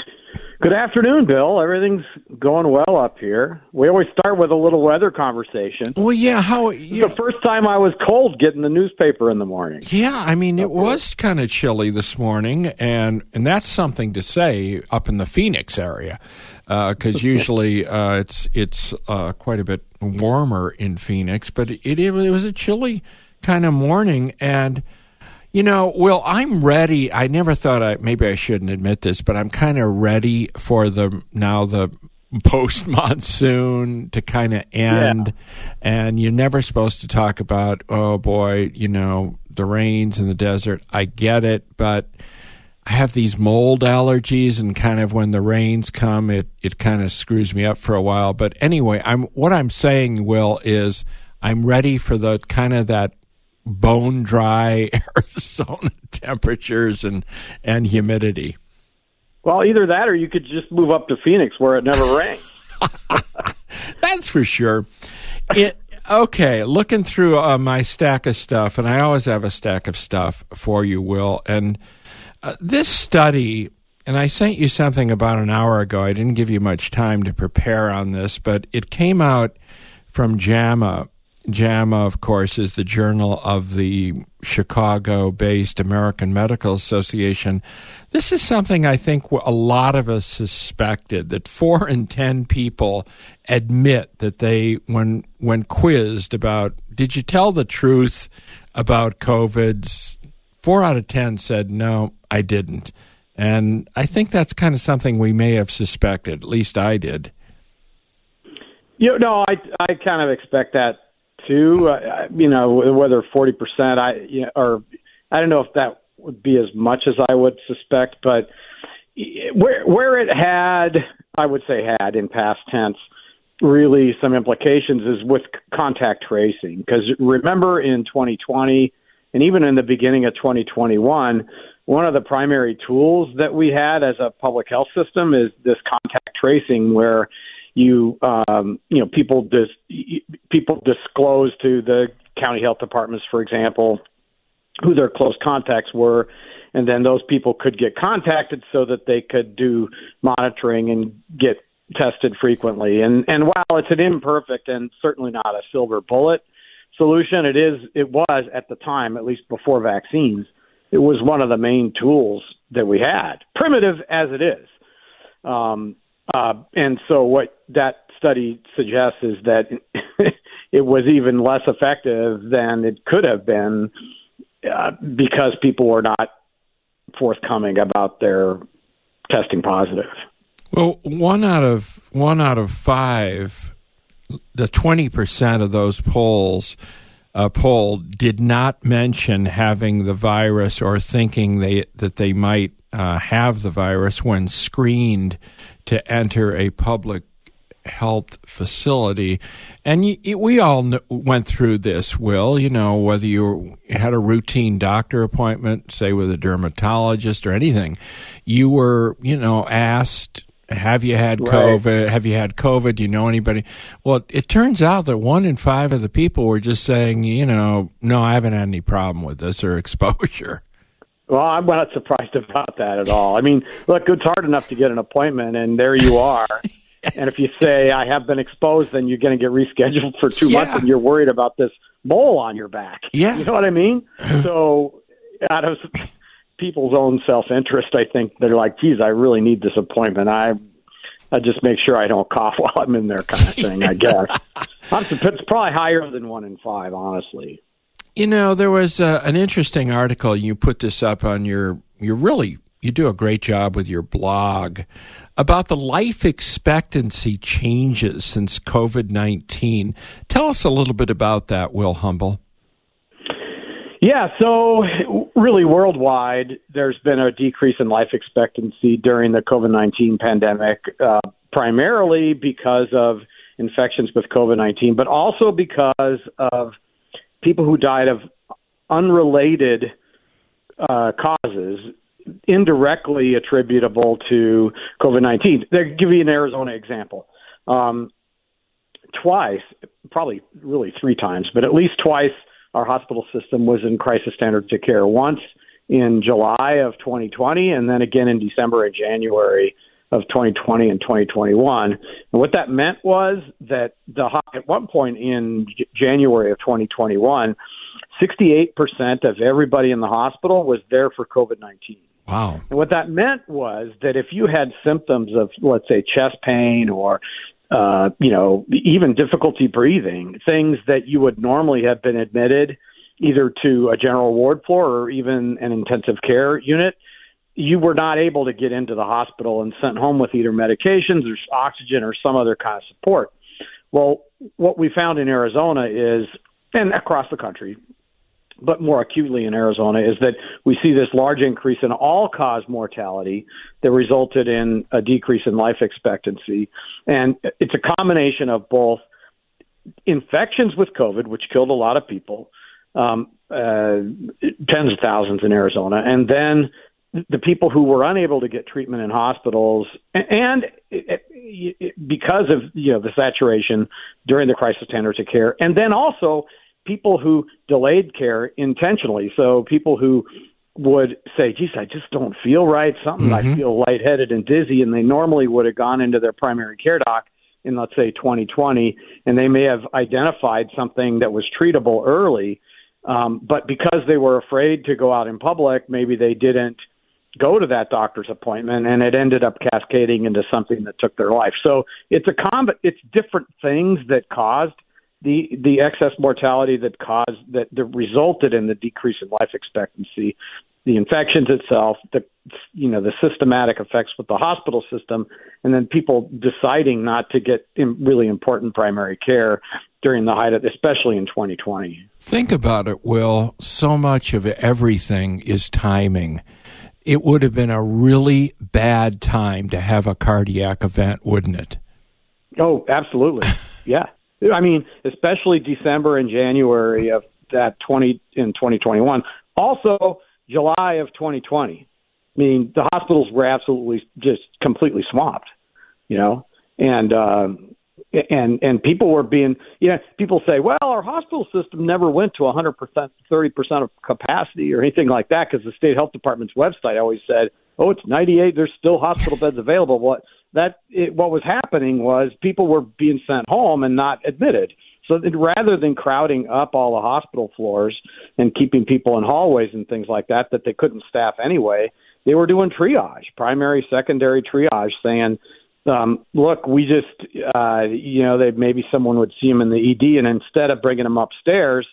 [SPEAKER 8] Good afternoon, Bill. Everything's going well up here. We always start with a little weather conversation.
[SPEAKER 1] Well, yeah, how... You
[SPEAKER 8] the first time I was cold getting the newspaper in the morning.
[SPEAKER 1] Yeah, I mean, it was kind of chilly this morning, and, and that's something to say up in the Phoenix area, because uh, usually uh, it's it's uh, quite a bit warmer in Phoenix, but it, it, it was a chilly kind of morning, and... You know, Will, I'm ready. I never thought I, maybe I shouldn't admit this, but I'm kind of ready for the, now the post-monsoon to kind of end. Yeah. And you're never supposed to talk about, oh boy, you know, the rains in the desert. I get it, but I have these mold allergies, and kind of when the rains come, it, it kind of screws me up for a while. But anyway, I'm, what I'm saying, Will, is I'm ready for the kind of that bone dry Arizona temperatures and, and humidity.
[SPEAKER 8] Well, either that or you could just move up to Phoenix where it never rains.
[SPEAKER 1] That's for sure. It, okay, looking through uh, my stack of stuff, and I always have a stack of stuff for you, Will, and uh, this study, and I sent you something about an hour ago. I didn't give you much time to prepare on this, but it came out from JAMA. JAMA, of course, is the journal of the Chicago-based American Medical Association. This is something I think a lot of us suspected, that four in ten people admit that they, when when quizzed about, did you tell the truth about COVID, four out of ten said, no, I didn't. And I think that's kind of something we may have suspected. At least I did.
[SPEAKER 8] You know, I, I kind of expect that too. Uh, you know, whether forty percent, I you know, or I don't know if that would be as much as I would suspect, but where where it had, I would say had in past tense, really some implications is with contact tracing. Because remember in twenty twenty and even in the beginning of twenty twenty-one, one of the primary tools that we had as a public health system is this contact tracing, where you um, you know people dis- people disclose to the county health departments, for example, who their close contacts were, and then those people could get contacted so that they could do monitoring and get tested frequently. And and while it's an imperfect and certainly not a silver bullet solution, it is it was at the time, at least before vaccines, it was one of the main tools that we had, primitive as it is. Um, uh, and so what that study suggests is that it was even less effective than it could have been uh, because people were not forthcoming about their testing positive.
[SPEAKER 1] Well, one out of one out of five, the twenty percent of those polls uh, polled did not mention having the virus or thinking they that they might uh, have the virus when screened to enter a public health facility. And you, we all kn- went through this, Will, you know, whether you had a routine doctor appointment, say with a dermatologist or anything, you were, you know, asked, have you had COVID? Right. Have you had COVID? Do you know anybody? Well, it turns out that one in five of the people were just saying, you know, no, I haven't had any problem with this or exposure.
[SPEAKER 8] Well, I'm not surprised about that at all. I mean, look, it's hard enough to get an appointment, and there you are. And if you say, I have been exposed, then you're going to get rescheduled for two yeah. months, and you're worried about this mole on your back.
[SPEAKER 1] Yeah.
[SPEAKER 8] You know what I mean? So out of people's own self-interest, I think they're like, geez, I really need this appointment. I I just make sure I don't cough while I'm in there kind of thing, I guess. It's probably higher than one in five, honestly.
[SPEAKER 1] You know, there was uh, an interesting article. You put this up on your, you really, you do a great job with your blog about the life expectancy changes since COVID nineteen. Tell us a little bit about that, Will Humble.
[SPEAKER 8] Yeah, so really worldwide, there's been a decrease in life expectancy during the COVID nineteen pandemic, uh, primarily because of infections with COVID nineteen, but also because of people who died of unrelated uh, causes, indirectly attributable to COVID nineteen. I'll give you an Arizona example. Um, twice, probably really three times, but at least twice, our hospital system was in crisis standards of care. Once in July of twenty twenty, and then again in December and January of twenty twenty and twenty twenty-one. And what that meant was that the at one point in J- January of twenty twenty-one, sixty-eight percent of everybody in the hospital was there for COVID nineteen.
[SPEAKER 1] Wow.
[SPEAKER 8] And what that meant was that if you had symptoms of, let's say, chest pain or, uh, you know, even difficulty breathing, things that you would normally have been admitted either to a general ward floor or even an intensive care unit, you were not able to get into the hospital and sent home with either medications or oxygen or some other kind of support. Well, what we found in Arizona is, and across the country, but more acutely in Arizona, is that we see this large increase in all-cause mortality that resulted in a decrease in life expectancy. And it's a combination of both infections with COVID, which killed a lot of people, um, uh, tens of thousands in Arizona, and then the people who were unable to get treatment in hospitals, and it, it, it, because of you know the saturation during the crisis standards of care, and then also people who delayed care intentionally. So people who would say, geez, I just don't feel right, something, mm-hmm. I feel lightheaded and dizzy, and they normally would have gone into their primary care doc in, let's say, twenty twenty, and they may have identified something that was treatable early, um, but because they were afraid to go out in public, maybe they didn't go to that doctor's appointment, and it ended up cascading into something that took their life. So it's a comb- it's different things that caused the the excess mortality that caused that, that resulted in the decrease in life expectancy, the infections itself, the you know the systematic effects with the hospital system, and then people deciding not to get in really important primary care during the height of, especially in twenty twenty.
[SPEAKER 1] Think about it, Will. So much of everything is timing. It would have been a really bad time to have a cardiac event, wouldn't it?
[SPEAKER 8] Oh, absolutely. Yeah. I mean, especially December and January of that twenty in twenty twenty-one. Also, July of twenty twenty. I mean, the hospitals were absolutely just completely swamped, you know, and um, and and people were being, you know, people say, well, our hospital system never went to one hundred percent, thirty percent of capacity or anything like that, because the state health department's website always said, oh, it's ninety-eight, there's still hospital beds available. What that it, what was happening was people were being sent home and not admitted. So that rather than crowding up all the hospital floors and keeping people in hallways and things like that that they couldn't staff anyway, they were doing triage, primary, secondary triage, saying, um, look, we just, uh, you know, they maybe someone would see them in the E D, and instead of bringing them upstairs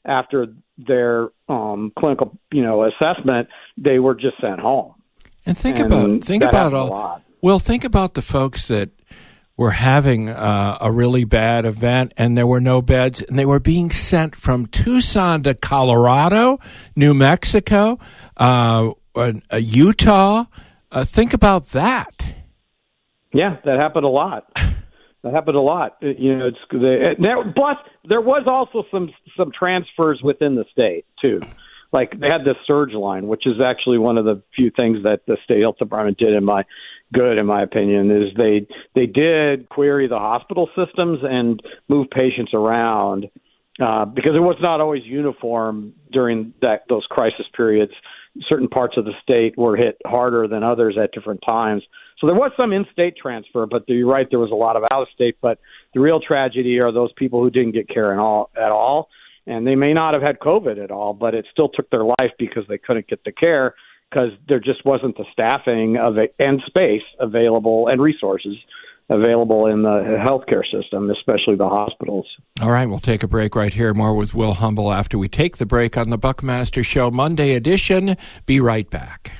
[SPEAKER 8] after their um, clinical, you know, assessment, they were just sent home.
[SPEAKER 1] And think
[SPEAKER 8] and
[SPEAKER 1] about think
[SPEAKER 8] that
[SPEAKER 1] about
[SPEAKER 8] happens
[SPEAKER 1] all.
[SPEAKER 8] a lot.
[SPEAKER 1] Well, think about the folks that were having uh, a really bad event and there were no beds, and they were being sent from Tucson to Colorado, New Mexico, uh, uh, Utah. Uh, think about that.
[SPEAKER 8] Yeah, that happened a lot. That happened a lot. You know, it's they, there, plus there was also some some transfers within the state too. Like they had this surge line, which is actually one of the few things that the state health department did in my good, in my opinion, is they they did query the hospital systems and move patients around uh, because it was not always uniform during that those crisis periods. Certain parts of the state were hit harder than others at different times. So there was some in-state transfer, but you're right, there was a lot of out-of-state. But the real tragedy are those people who didn't get care at all, at all, and they may not have had COVID at all, but it still took their life because they couldn't get the care because there just wasn't the staffing of it and space available and resources available in the healthcare system, especially the hospitals.
[SPEAKER 1] All right, we'll take a break right here. More with Will Humble after we take the break on the Buckmaster Show Monday edition. Be right back.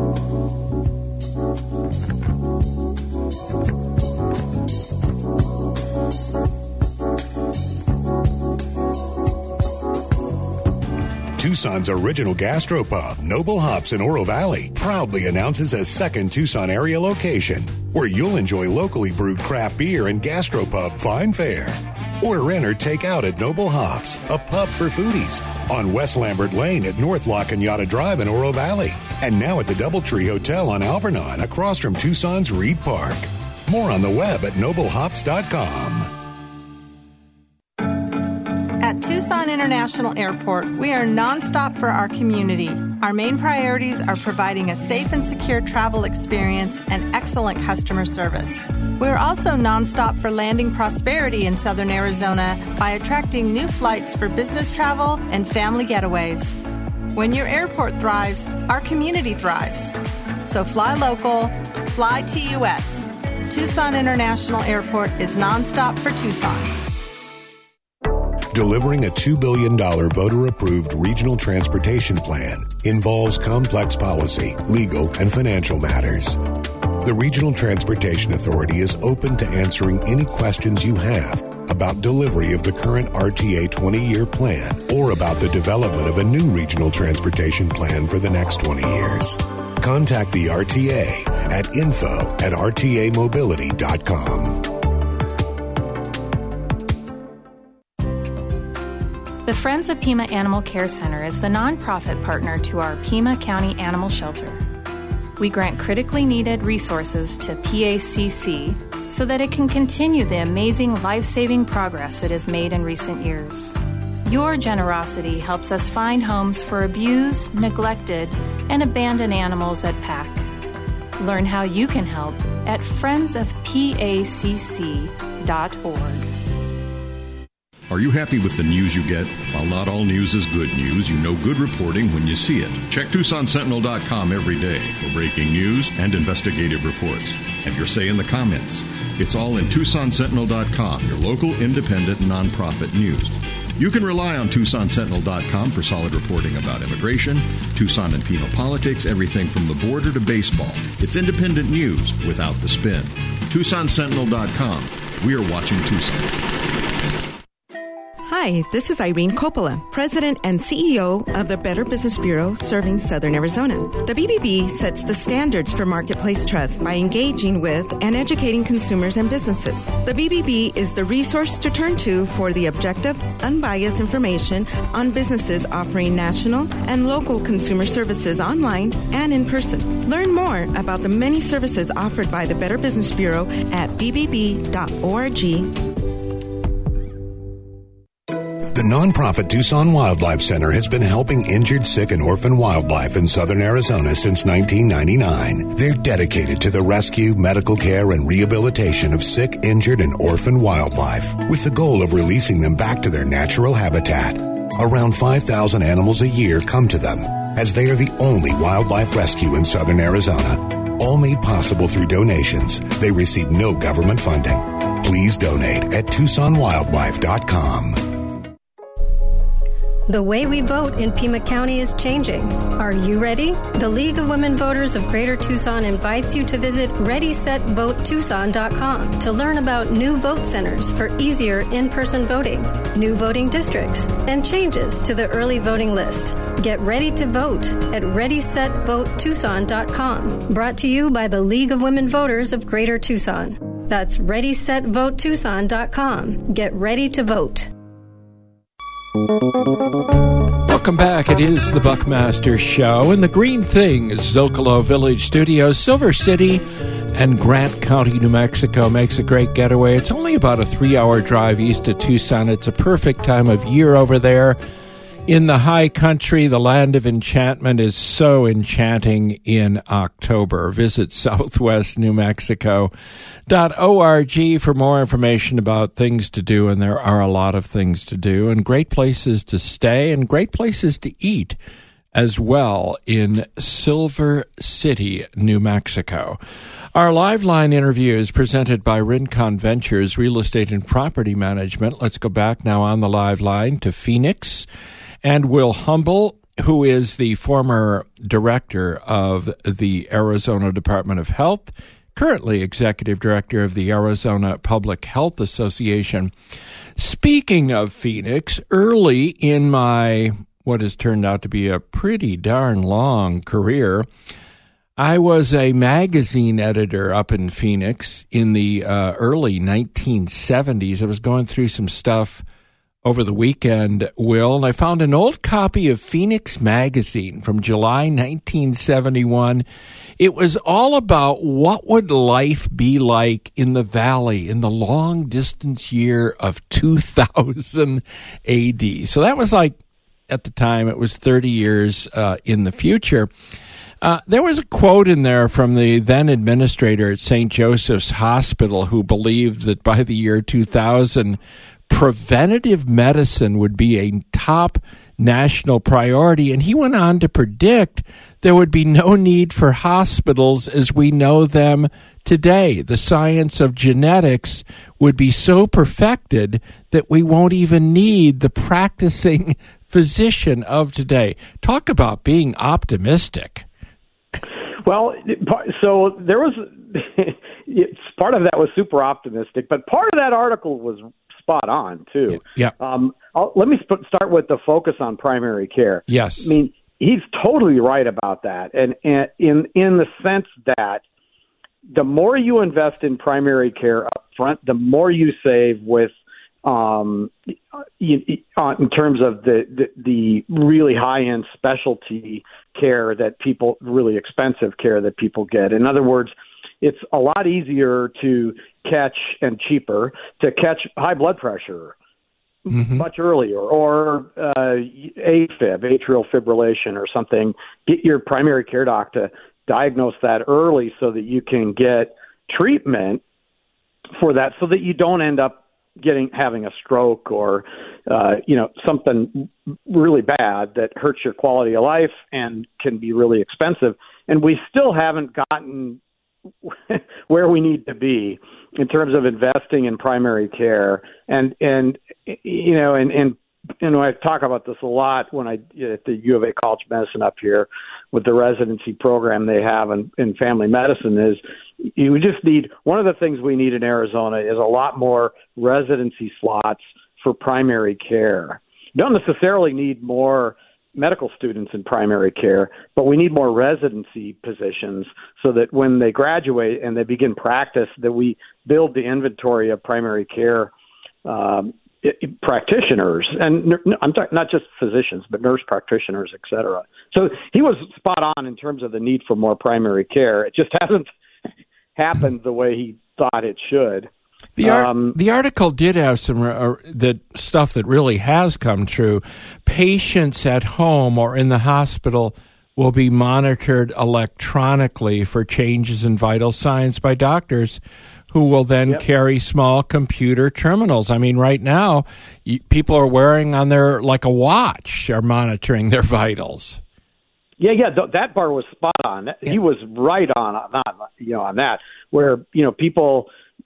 [SPEAKER 4] Tucson's original gastropub, Noble Hops in Oro Valley, proudly announces a second Tucson area location where you'll enjoy locally brewed craft beer and gastropub fine fare. Order in or take out at Noble Hops, a pub for foodies, on West Lambert Lane at North La Cañada Drive in Oro Valley, and now at the Doubletree Hotel on Alvernon across from Tucson's Reed Park. More on the web at noble hops dot com.
[SPEAKER 9] At Tucson International Airport, we are nonstop for our community. Our main priorities are providing a safe and secure travel experience and excellent customer service. We're also nonstop for landing prosperity in Southern Arizona by attracting new flights for business travel and family getaways. When your airport thrives, our community thrives. So fly local, fly T U S. Tucson International Airport is nonstop for Tucson.
[SPEAKER 4] Delivering a two billion dollars voter-approved regional transportation plan involves complex policy, legal, and financial matters. The Regional Transportation Authority is open to answering any questions you have about delivery of the current R T A twenty-year plan or about the development of a new regional transportation plan for the next twenty years. Contact the R T A at info at r t a mobility dot com.
[SPEAKER 10] The Friends of Pima Animal Care Center is the nonprofit partner to our Pima County Animal Shelter. We grant critically needed resources to P A C C so that it can continue the amazing life-saving progress it has made in recent years. Your generosity helps us find homes for abused, neglected, and abandoned animals at P A C. Learn how you can help at friends of p a c c dot org.
[SPEAKER 11] Are you happy with the news you get? While not all news is good news, you know good reporting when you see it. Check Tucson Sentinel dot com every day for breaking news and investigative reports. Have your say in the comments. It's all in Tucson Sentinel dot com, your local independent nonprofit news. You can rely on Tucson Sentinel dot com for solid reporting about immigration, Tucson and Pima politics, everything from the border to baseball. It's independent news without the spin. Tucson Sentinel dot com. We are watching Tucson.
[SPEAKER 12] Hi, this is Irene Coppola, President and C E O of the Better Business Bureau serving Southern Arizona. The B B B sets the standards for marketplace trust by engaging with and educating consumers and businesses. The B B B is the resource to turn to for the objective, unbiased information on businesses offering national and local consumer services online and in person. Learn more about the many services offered by the Better Business Bureau at b b b dot org.
[SPEAKER 4] The nonprofit Tucson Wildlife Center has been helping injured, sick, and orphan wildlife in southern Arizona since nineteen ninety-nine. They're dedicated to the rescue, medical care, and rehabilitation of sick, injured, and orphan wildlife with the goal of releasing them back to their natural habitat. Around five thousand animals a year come to them, as they are the only wildlife rescue in southern Arizona. All made possible through donations. They receive no government funding. Please donate at tucson wildlife dot com.
[SPEAKER 13] The way we vote in Pima County is changing. Are you ready? The League of Women Voters of Greater Tucson invites you to visit ready set vote tucson dot com to learn about new vote centers for easier in-person voting, new voting districts, and changes to the early voting list. Get ready to vote at ready set vote tucson dot com. Brought to you by the League of Women Voters of Greater Tucson. That's ready set vote tucson dot com. Get ready to vote.
[SPEAKER 1] Welcome back. It is the Buckmaster Show in the Green Thing Zocalo Village Studios. Silver City and Grant County, New Mexico makes a great getaway. It's only about a three-hour drive east of Tucson. It's a perfect time of year over there. In the high country, the land of enchantment is so enchanting in October. Visit southwest new mexico dot org for more information about things to do, and there are a lot of things to do, and great places to stay, and great places to eat as well in Silver City, New Mexico. Our live line interview is presented by Rincon Ventures, Real Estate and Property Management. Let's go back now on the live line to Phoenix. And Will Humble, who is the former director of the Arizona Department of Health, currently executive director of the Arizona Public Health Association. Speaking of Phoenix, early in my, what has turned out to be a pretty darn long career, I was a magazine editor up in Phoenix in the uh, early nineteen seventies. I was going through some stuff over the weekend, Will, and I found an old copy of Phoenix Magazine from July nineteen seventy-one. It was all about what would life be like in the valley in the long-distance year of two thousand A D. So that was like, at the time, it was thirty years uh, in the future. Uh, there was a quote in there from the then administrator at Saint Joseph's Hospital who believed that by the year two thousand, preventative medicine would be a top national priority, and he went on to predict there would be no need for hospitals as we know them today. The science of genetics would be so perfected that we won't even need the practicing physician of today. Talk about being optimistic.
[SPEAKER 8] Well, so there was part of that was super optimistic, but part of that article was spot on too.
[SPEAKER 1] Yeah.
[SPEAKER 8] Um, I'll, let me sp- start with the focus on primary care.
[SPEAKER 1] Yes.
[SPEAKER 8] I mean, he's totally right about that, and, and in in the sense that the more you invest in primary care up front, the more you save with um, you, uh, in terms of the, the the really high end specialty care that people really expensive care that people get. In other words, it's a lot easier to catch and cheaper to catch high blood pressure mm-hmm. much earlier, or uh, A Fib, atrial fibrillation or something. Get your primary care doc to diagnose that early so that you can get treatment for that, so that you don't end up getting having a stroke or uh, you know something really bad that hurts your quality of life and can be really expensive. And we still haven't gotten where we need to be in terms of investing in primary care. And, and you know, and, and, and I talk about this a lot when I, at the U of A College of Medicine up here with the residency program they have in, in family medicine is you just need, one of the things we need in Arizona is a lot more residency slots for primary care. You don't necessarily need more medical students in primary care, but we need more residency positions so that when they graduate and they begin practice, that we build the inventory of primary care um, practitioners, and I'm talking not just physicians, but nurse practitioners, et cetera. So he was spot on in terms of the need for more primary care. It just hasn't happened the way he thought it should.
[SPEAKER 1] The, ar- um, the article did have some uh, that stuff that really has come true. Patients at home or in the hospital will be monitored electronically for changes in vital signs by doctors who will then yep. carry small computer terminals. I mean, right now, y- people are wearing on their, like a watch, are monitoring their vitals.
[SPEAKER 8] Yeah, yeah, th- that part was spot on. Yeah. He was right on, on, you know, on that, where, you know, people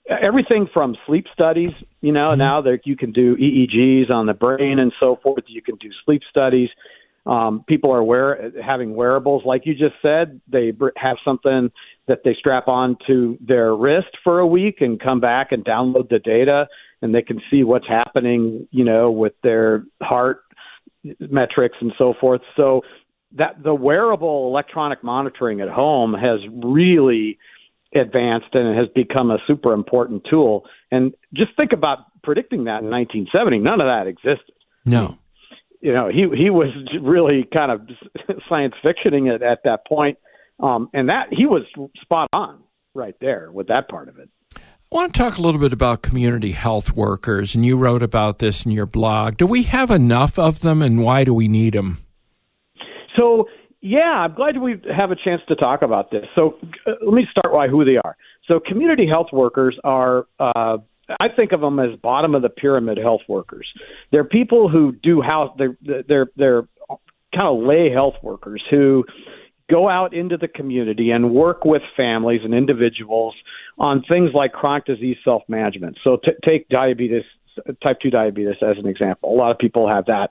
[SPEAKER 8] everything from sleep studies, you know, mm-hmm. now that you can do E E Gs on the brain and so forth. You can do sleep studies. Um, people are wear, having wearables, like you just said. They have something that they strap on to their wrist for a week and come back and download the data, and they can see what's happening, you know, with their heart metrics and so forth. So that the wearable electronic monitoring at home has really advanced and it has become a super important tool. And just think about predicting that in nineteen seventy. None of that existed.
[SPEAKER 1] No.
[SPEAKER 8] You know, he he was really kind of science fictioning it at that point. Um, and that he was spot on right there with that part of it.
[SPEAKER 1] I want to talk a little bit about community health workers, and you wrote about this in your blog. Do we have enough of them, and why do we need them?
[SPEAKER 8] So, yeah, I'm glad we have a chance to talk about this. So uh, let me start by who they are. So community health workers are, uh, I think of them as bottom of the pyramid health workers. They're people who do house, they're, they're, they're kind of lay health workers who go out into the community and work with families and individuals on things like chronic disease self-management. So t- take diabetes, type two diabetes as an example. A lot of people have that.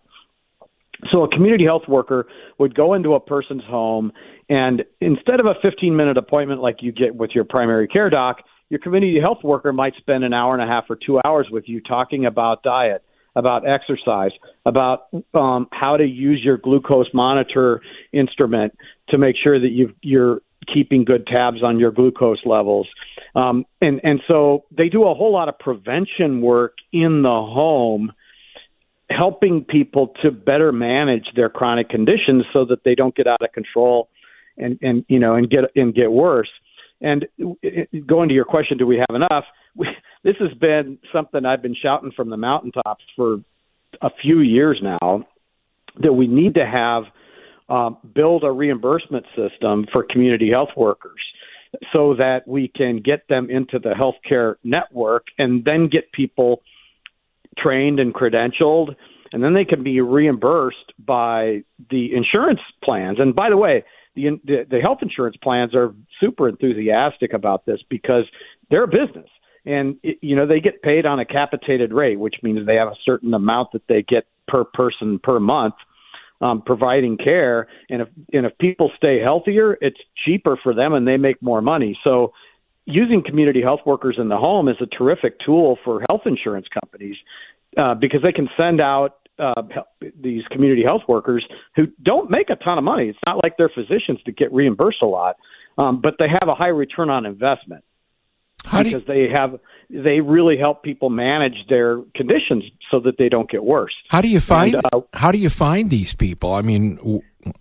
[SPEAKER 8] So a community health worker would go into a person's home, and instead of a fifteen-minute appointment like you get with your primary care doc, your community health worker might spend an hour and a half or two hours with you talking about diet, about exercise, about um, how to use your glucose monitor instrument to make sure that you've, you're keeping good tabs on your glucose levels. Um, and, and so they do a whole lot of prevention work in the home, helping people to better manage their chronic conditions so that they don't get out of control and, and you know, and get and get worse. And going to your question, do we have enough? We, this has been something I've been shouting from the mountaintops for a few years now, that we need to have um, build a reimbursement system for community health workers so that we can get them into the healthcare network and then get people trained and credentialed, and then they can be reimbursed by the insurance plans. And by the way, the, the the health insurance plans are super enthusiastic about this because they're a business, and it, you know they get paid on a capitated rate, which means they have a certain amount that they get per person per month um, providing care. And if and if people stay healthier, it's cheaper for them, and they make more money. So using community health workers in the home is a terrific tool for health insurance companies uh, because they can send out uh, these community health workers who don't make a ton of money. It's not like they're physicians to get reimbursed a lot, um, but they have a high return on investment
[SPEAKER 1] How
[SPEAKER 8] because you, they have they really help people manage their conditions so that they don't get worse.
[SPEAKER 1] How do you find
[SPEAKER 8] and, uh,
[SPEAKER 1] how do you find these people? I mean,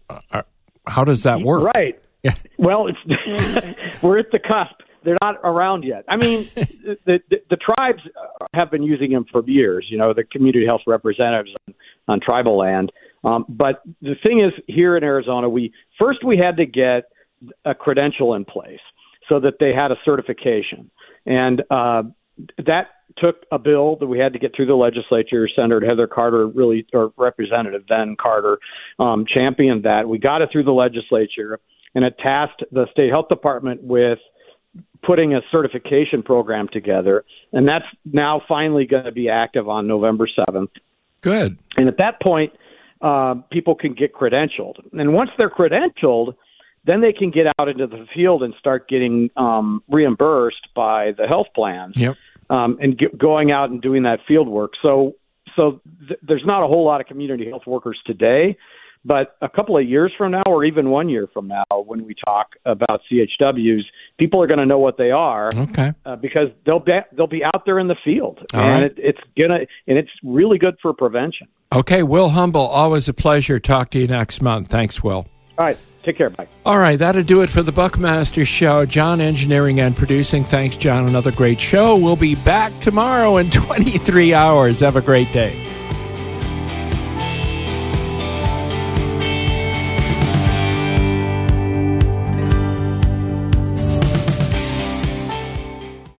[SPEAKER 1] how does that work?
[SPEAKER 8] Right.
[SPEAKER 1] Yeah.
[SPEAKER 8] Well, it's we're at the cusp. They're not around yet. I mean, the, the the tribes have been using them for years, you know, the community health representatives on, on tribal land. Um, but the thing is, here in Arizona, we first we had to get a credential in place so that they had a certification. And uh, that took a bill that we had to get through the legislature. Senator Heather Carter, really, or Representative then Carter, um, championed that. We got it through the legislature, and it tasked the state health department with putting a certification program together, and that's now finally going to be active on November seventh.
[SPEAKER 1] Good.
[SPEAKER 8] And at that point, uh, people can get credentialed. And once they're credentialed, then they can get out into the field and start getting um, reimbursed by the health plans.
[SPEAKER 1] Yep.
[SPEAKER 8] Um, and get, going out and doing that field work. So, so th- there's not a whole lot of community health workers today. But a couple of years from now, or even one year from now, when we talk about C H Ws, people are going to know what they are,
[SPEAKER 1] okay,
[SPEAKER 8] uh, because they'll be they'll be out there in the field,
[SPEAKER 1] All
[SPEAKER 8] and
[SPEAKER 1] right.
[SPEAKER 8] it, it's gonna and it's really good for prevention.
[SPEAKER 1] Okay, Will Humble, always a pleasure. Talk to you next month. Thanks, Will.
[SPEAKER 8] All right, take care. Bye.
[SPEAKER 1] All right, that'll do it for the Buckmaster Show. John engineering and producing. Thanks, John. Another great show. We'll be back tomorrow in twenty-three hours. Have a great day.